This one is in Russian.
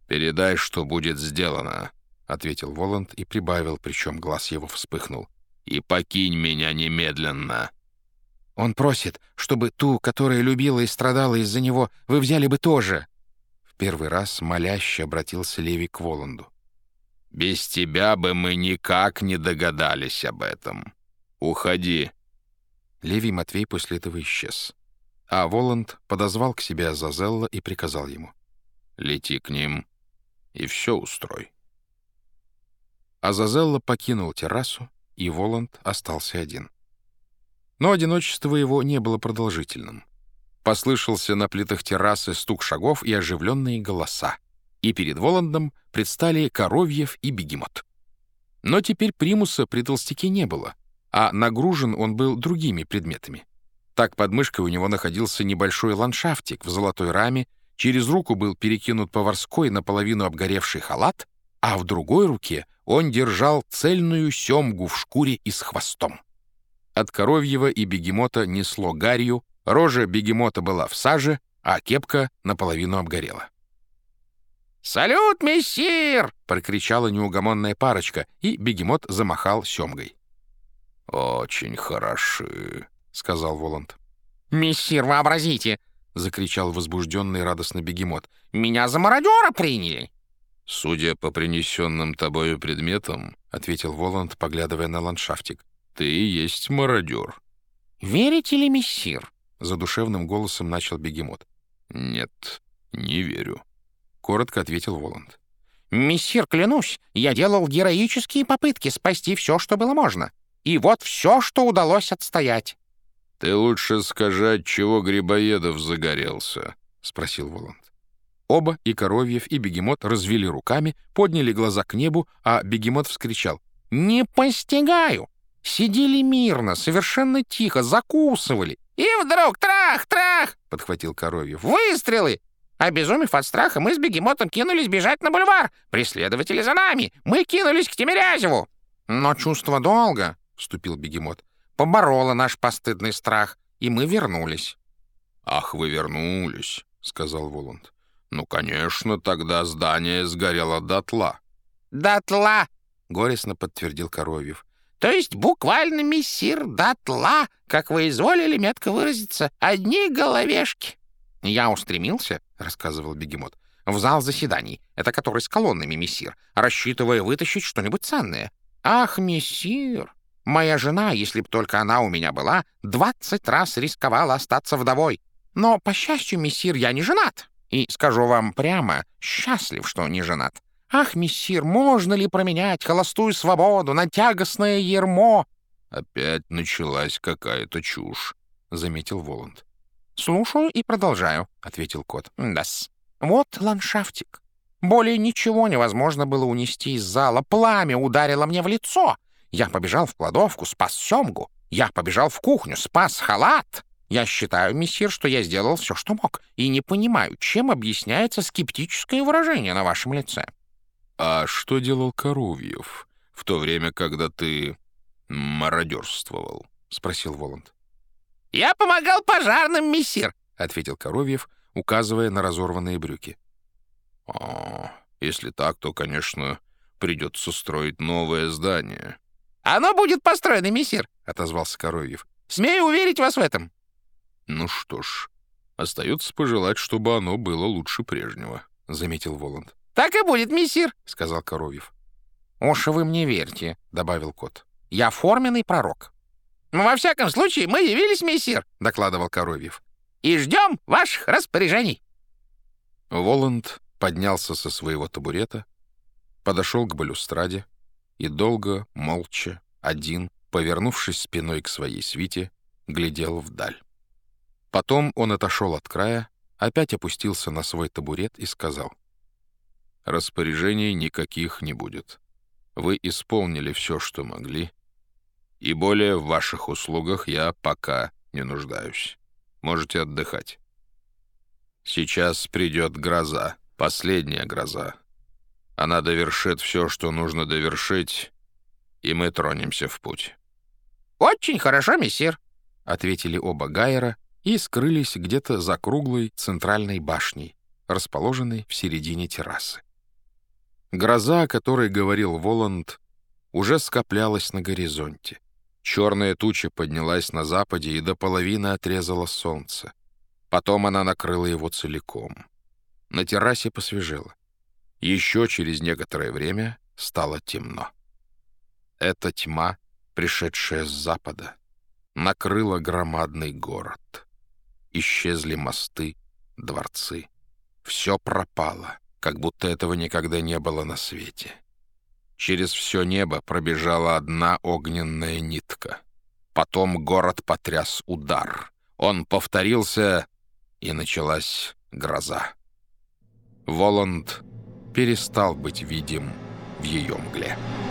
«Передай, что будет сделано», — ответил Воланд и прибавил, причем глаз его вспыхнул. «И покинь меня немедленно». «Он просит, чтобы ту, которая любила и страдала из-за него, вы взяли бы тоже». В первый раз моляще обратился Левий к Воланду. «Без тебя бы мы никак не догадались об этом. Уходи». Левий Матвей после этого исчез. А Воланд подозвал к себе Азазелла и приказал ему: «Лети к ним и все устрой». Азазелла покинул террасу, и Воланд остался один. Но одиночество его не было продолжительным. Послышался на плитах террасы стук шагов и оживленные голоса, и перед Воландом предстали Коровьев и Бегемот. Но теперь примуса при толстяке не было, а нагружен он был другими предметами. Так под мышкой у него находился небольшой ландшафтик в золотой раме, через руку был перекинут поварской наполовину обгоревший халат, а в другой руке он держал цельную семгу в шкуре и с хвостом. От Коровьева и Бегемота несло гарью, рожа Бегемота была в саже, а кепка наполовину обгорела. «Салют, мессир!» — прокричала неугомонная парочка, и Бегемот замахал семгой. «Очень хороши», — сказал Воланд. «Мессир, вообразите!» — закричал возбужденный радостно Бегемот. «Меня за мародера приняли!» «Судя по принесенным тобою предметам, — ответил Воланд, поглядывая на ландшафтик, — ты и есть мародер». «Верите ли, мессир?» — задушевным голосом начал Бегемот. «Нет, не верю», — коротко ответил Воланд. «Мессир, клянусь, я делал героические попытки спасти все, что было можно. И вот все, что удалось отстоять». «Ты лучше скажи, отчего Грибоедов загорелся?» — спросил Воланд. Оба, и Коровьев, и Бегемот, развели руками, подняли глаза к небу, а Бегемот вскричал: «Не постигаю!» Сидели мирно, совершенно тихо, закусывали. И вдруг трах-трах! — подхватил Коровьев. «Выстрелы!» Обезумев от страха, мы с Бегемотом кинулись бежать на бульвар. Преследователи за нами. Мы кинулись к Тимирязеву. Но чувство долга, — вступил Бегемот, — побороло наш постыдный страх, и мы вернулись. «Ах, вы вернулись!» — сказал Воланд. «Ну, конечно, тогда здание сгорело дотла». «Дотла!» — горестно подтвердил Коровьев. «То есть буквально, мессир, дотла, как вы изволили метко выразиться, одни головешки». «Я устремился, — рассказывал Бегемот, — в зал заседаний, это который с колоннами, мессир, рассчитывая вытащить что-нибудь ценное. Ах, мессир, моя жена, если б только она у меня была, 20 раз рисковала остаться вдовой. Но, по счастью, мессир, я не женат. И, скажу вам прямо, счастлив, что не женат. Ах, мессир, можно ли променять холостую свободу на тягостное ярмо?» «Опять началась какая-то чушь», — заметил Воланд. «Слушаю и продолжаю», — ответил кот. «Да-с. Вот ландшафтик. Более ничего невозможно было унести из зала. Пламя ударило мне в лицо. Я побежал в кладовку, спас семгу. Я побежал в кухню, спас халат. Я считаю, мессир, что я сделал все, что мог, и не понимаю, чем объясняется скептическое выражение на вашем лице». «А что делал Коровьев в то время, когда ты мародерствовал?» — спросил Воланд. «Я помогал пожарным, мессир», — ответил Коровьев, указывая на разорванные брюки. Если так, то, конечно, придется строить новое здание». «Оно будет построено, мессир», — отозвался Коровьев. «Смею уверить вас в этом». «Ну что ж, остается пожелать, чтобы оно было лучше прежнего», — заметил Воланд. «Так и будет, мессир», — сказал Коровьев. «Уж вы мне верьте», — добавил кот. «Я форменный пророк». «Во всяком случае, мы явились, мессир», — докладывал Коровьев. «И ждем ваших распоряжений». Воланд поднялся со своего табурета, подошел к балюстраде и долго, молча, один, повернувшись спиной к своей свите, глядел вдаль. Потом он отошел от края, опять опустился на свой табурет и сказал: «Распоряжений никаких не будет. Вы исполнили все, что могли, и более в ваших услугах я пока не нуждаюсь. Можете отдыхать. Сейчас придет гроза, последняя гроза. Она довершит все, что нужно довершить, и мы тронемся в путь». «Очень хорошо, мессир», — ответили оба Гайера и скрылись где-то за круглой центральной башней, расположенной в середине террасы. Гроза, о которой говорил Воланд, уже скоплялась на горизонте. Черная туча поднялась на западе и до половины отрезала солнце. Потом она накрыла его целиком. На террасе посвежело. Еще через некоторое время стало темно. Эта тьма, пришедшая с запада, накрыла громадный город. Исчезли мосты, дворцы. Все пропало, как будто этого никогда не было на свете. Через все небо пробежала одна огненная нитка. Потом город потряс удар. Он повторился, и началась гроза. Воланд перестал быть видим в ее мгле.